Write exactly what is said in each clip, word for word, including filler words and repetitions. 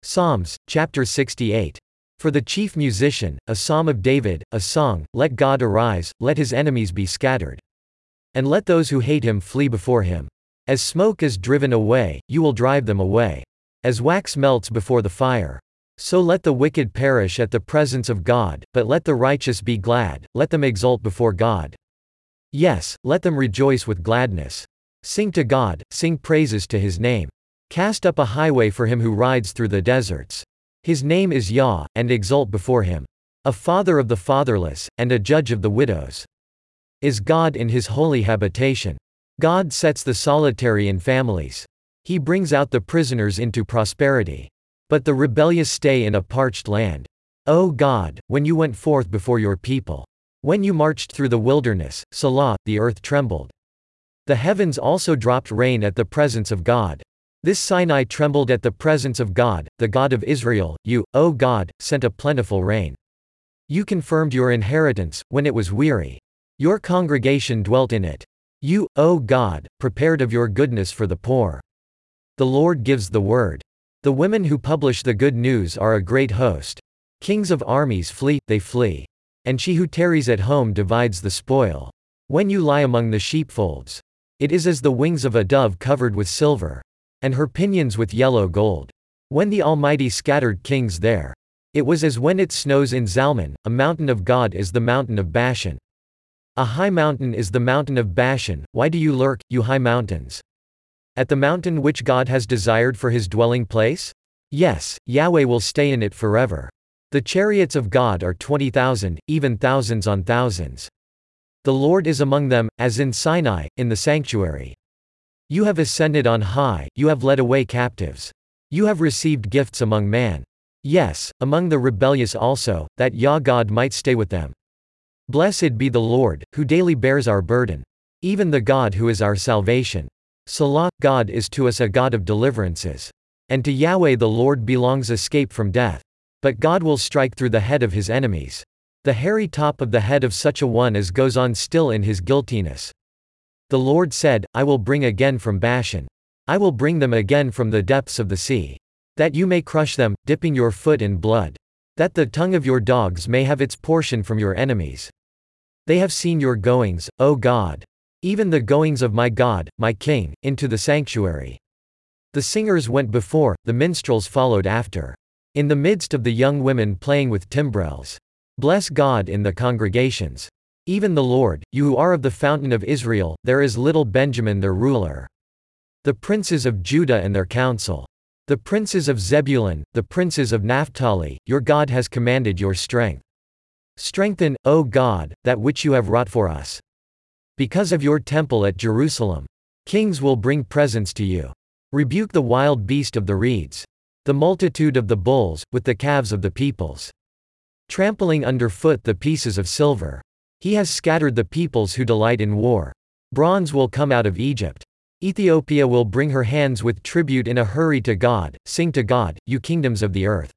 Psalms, chapter sixty-eight. For the chief musician, a psalm of David, a song, let God arise, let his enemies be scattered. And let those who hate him flee before him. As smoke is driven away, you will drive them away. As wax melts before the fire. So let the wicked perish at the presence of God, but let the righteous be glad, let them exult before God. Yes, let them rejoice with gladness. Sing to God, sing praises to his name. Cast up a highway for him who rides through the deserts. His name is Yah, and exult before him. A father of the fatherless, and a judge of the widows. Is God in his holy habitation. God sets the solitary in families. He brings out the prisoners into prosperity. But the rebellious stay in a parched land. O God, when you went forth before your people. When you marched through the wilderness, Selah, the earth trembled. The heavens also dropped rain at the presence of God. This Sinai trembled at the presence of God, the God of Israel. You, O God, sent a plentiful rain. You confirmed your inheritance, when it was weary. Your congregation dwelt in it. You, O God, prepared of your goodness for the poor. The Lord gives the word. The women who publish the good news are a great host. Kings of armies flee, they flee. And she who tarries at home divides the spoil. When you lie among the sheepfolds, it is as the wings of a dove covered with silver, and her pinions with yellow gold. When the Almighty scattered kings there, it was as when it snows in Zalmon. A mountain of God is the mountain of Bashan. A high mountain is the mountain of Bashan. Why do you lurk, you high mountains? At the mountain which God has desired for his dwelling place? Yes, Yahweh will stay in it forever. The chariots of God are twenty thousand, even thousands on thousands. The Lord is among them, as in Sinai, in the sanctuary. You have ascended on high, you have led away captives. You have received gifts among man. Yes, among the rebellious also, that Yah God might stay with them. Blessed be the Lord, who daily bears our burden. Even the God who is our salvation. Selah, God is to us a God of deliverances. And to Yahweh the Lord belongs escape from death. But God will strike through the head of his enemies. The hairy top of the head of such a one as goes on still in his guiltiness. The Lord said, I will bring again from Bashan. I will bring them again from the depths of the sea. That you may crush them, dipping your foot in blood. That the tongue of your dogs may have its portion from your enemies. They have seen your goings, O God. Even the goings of my God, my King, into the sanctuary. The singers went before, the minstrels followed after. In the midst of the young women playing with timbrels. Bless God in the congregations. Even the Lord, you who are of the fountain of Israel, there is little Benjamin their ruler. The princes of Judah and their council. The princes of Zebulun, the princes of Naphtali, your God has commanded your strength. Strengthen, O God, that which you have wrought for us. Because of your temple at Jerusalem. Kings will bring presents to you. Rebuke the wild beast of the reeds. The multitude of the bulls, with the calves of the peoples. Trampling underfoot the pieces of silver. He has scattered the peoples who delight in war. Bronze will come out of Egypt. Ethiopia will bring her hands with tribute in a hurry to God. Sing to God, you kingdoms of the earth.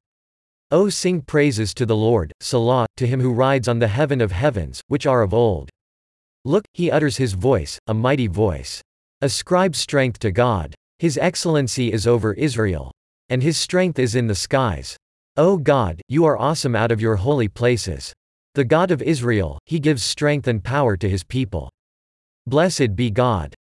O sing praises to the Lord, Selah, to him who rides on the heaven of heavens, which are of old. Look, he utters his voice, a mighty voice. Ascribe strength to God. His excellency is over Israel. And his strength is in the skies. O God, you are awesome out of your holy places. The God of Israel, he gives strength and power to his people. Blessed be God.